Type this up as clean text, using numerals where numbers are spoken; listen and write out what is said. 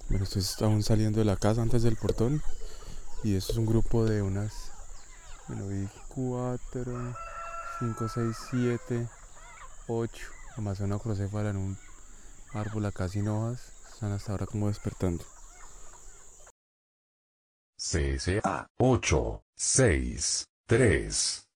Bueno, estoy aún saliendo de la casa antes del portón. Y eso es un grupo de unas, bueno, vi 4, 5, 6, 7, 8 Amazona acrocéfala en un árbol acá sin hojas. Están hasta ahora como despertando. CSA 8, 6, 3.